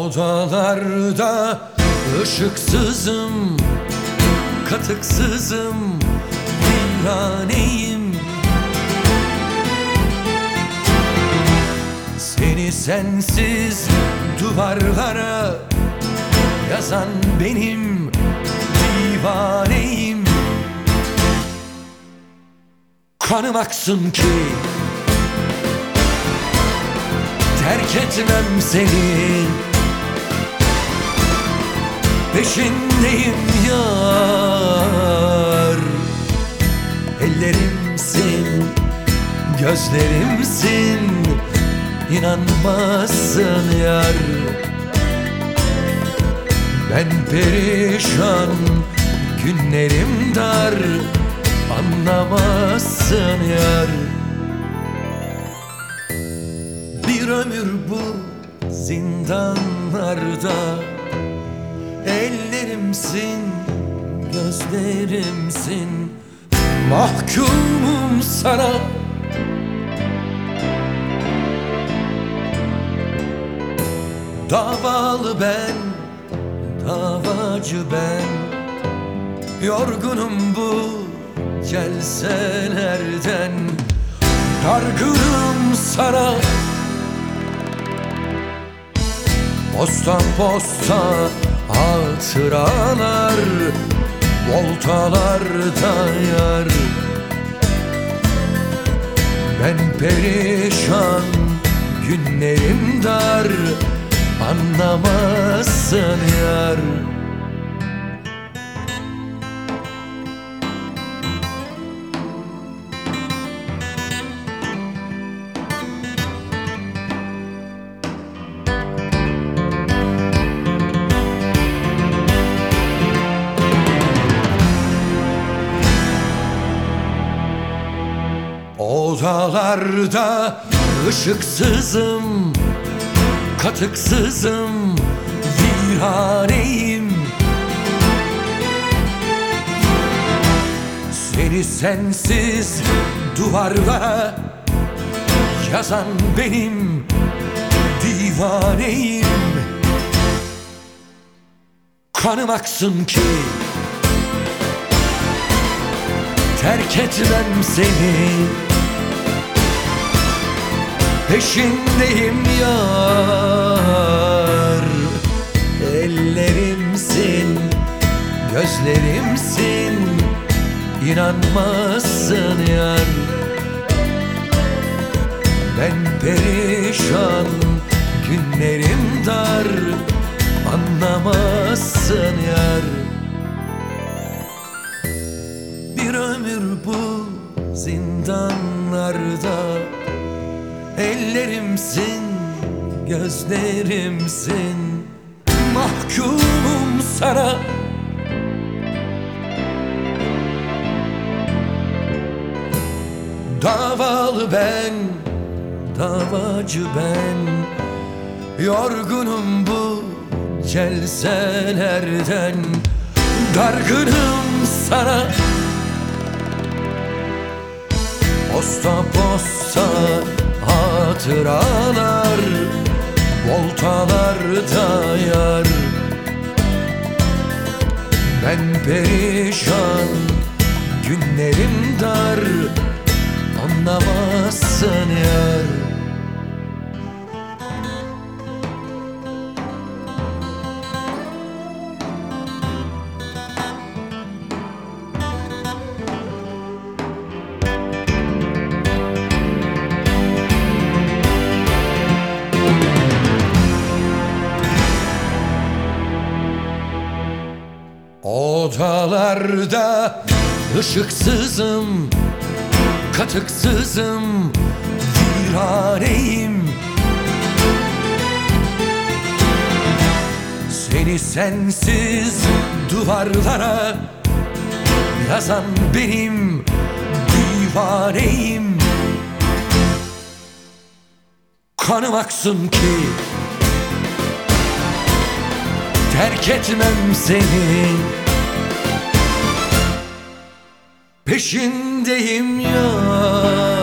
Odalarda ışıksızım, katıksızım, viraneyim. Seni sensiz duvarlara yazan benim, divaneyim. Kanım aksın ki terk etmem seni, peşindeyim yar. Ellerimsin, gözlerimsin, inanmazsın yar. Ben perişan, günlerim dar, anlamazsın yar. Bir ömür bu zindanlarda, ellerimsin, gözlerimsin, mahkumum sana. Davalı ben, davacı ben, yorgunum bu celselerden, dargınım sana. Posta posta hatıralar, voltalarda yar. Ben perişan, günlerim dar, anlamazsın yar. Odalarda ışıksızım, katıksızım, viraneyim. Seni sensiz duvarlara yazan benim, divaneyim. Kanım aksın ki terk etmem seni, peşindeyim yar. Ellerimsin, gözlerimsin, inanmazsın yar. Ben perişan, günlerim dar, anlamazsın yar. Bir ömür bu zindanlarda, ellerimsin, gözlerimsin, mahkumum sana. Davalı ben, davacı ben, yorgunum bu celselerden, dargınım sana. Posta posta hatıralar, voltalarda yar. Ben perişan, günlerim dar, anlamazsın yar. Odalarda ışıksızım, katıksızım, viraneyim. Seni sensiz duvarlara yazan benim, divaneyim. Kanım aksın ki terk etmem seni, peşindeyim ya.